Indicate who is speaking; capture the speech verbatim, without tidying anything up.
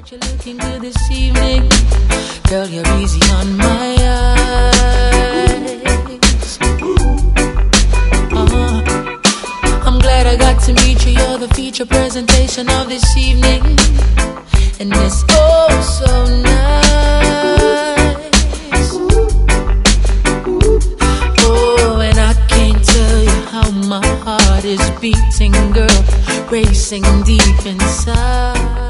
Speaker 1: that you're looking good this evening. Girl, you're easy on my eyes. uh, I'm glad I got to meet you. You're the feature presentation of this evening, and it's oh so nice. Oh, and I can't tell you how my heart is beating, girl, racing deep inside.